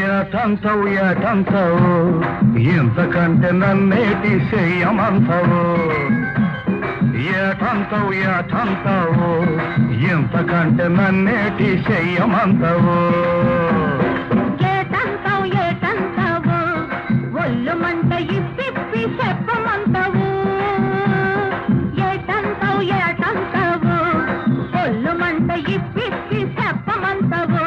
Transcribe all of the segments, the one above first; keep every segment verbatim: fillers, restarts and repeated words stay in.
ఏటంతవు ఏటంతవు ఇంతకంటే నన్నేటి చెయ్యమంతవు ఏటంతవు ఏటంతవు ఇంతకంటే నన్నేటి చెయ్యమంతవు ఏటంతవు ఏటంతవు ఒళ్ళు మంట ఇప్పి చెప్పమంతవు ఏటంతవు ఏటంతవు ఒళ్ళు మంట ఇప్పి చెప్పమంతవు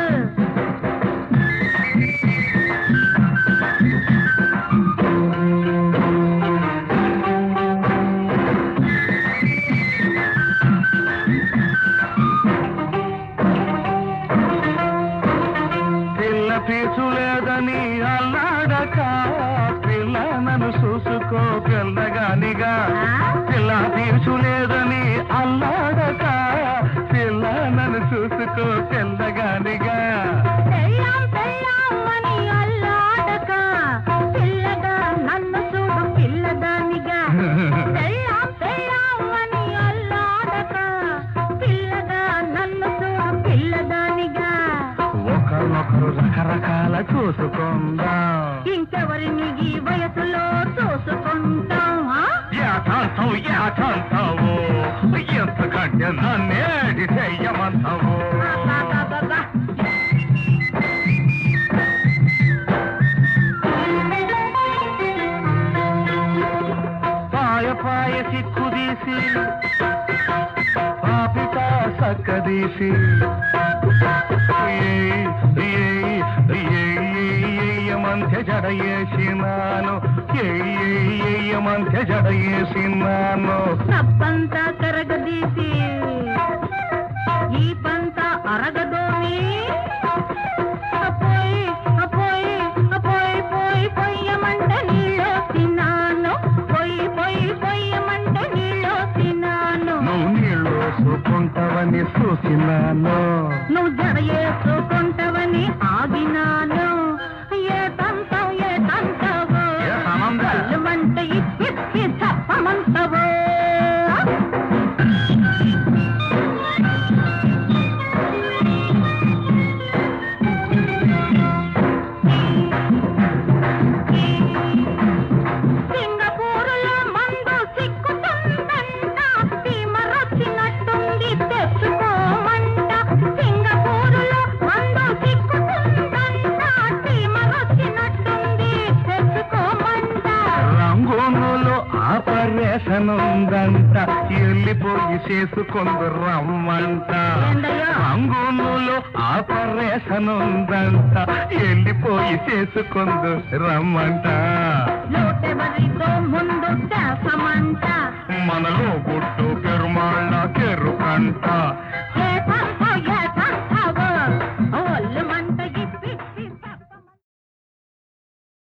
తీర్చులేదని అల్లాడక పిల్ల నన్ను చూసుకో పిల్లగానిగా పిల్ల తీర్చులేదని అల్లాడక పిల్ల నన్ను చూసుకో పిల్లగానిగా పెళ్ళాం పెళ్ళామని అల్లాడక పిల్లగా నన్ను చూడు పిల్లదానిగా పెళ్ళాం పెళ్ళామని అల్లాడక పిల్లగా నన్ను చూడు పిల్లదానిగా ఒకరొకరు రకరకాల చూసుకుందాం ఇంకెవరిని ఈ వయసులో చూసుకుంటాం యాథాంతవు యాథాంతవు ఎంతకంటే నన్నేటి చెయ్యమంతవు పాయ పాయ సిక్కుదీసి పాపిట సక్కదీసి మధ్య జడయేసినాను ఏ మధ్య జడయేసినాను తప్పంతా కరగదీసి ఈ పంత అరగదోని పోయి పోయి పోయి పోయి పొయ్యమంటే నీళ్ళు తిన్నాను పోయి పోయి పొయ్యమంటే నీళ్ళు తిన్నాను నువ్వు నీళ్ళు చూసుకుంటావని చూసినాను నువ్వు జడ వేసుకుంటావని ఆగినాను ఏ తంతం ఏ తంతవు కళ్ళమంటే ఇప్పి చెప్పమంతవు సింగపూరులో మందు సిక్కుతుందంట తీమరొచ్చినట్టుంది తెచ్చుకోమంట సింగపూరులో మందు సిక్కుతుందంట తీమరొచ్చినట్టుంది తెచ్చుకోమంట రంగూనులో ఆపరేషన్ ఉందంట వెళ్ళిపోయి చేసుకుందు రమ్మంట రంగూనులో ఆపరేషన్ ఉందంట వెళ్ళిపోయి చేసుకుందు రమ్మంట లోటెవరితో ముందు చేసమంట మనలో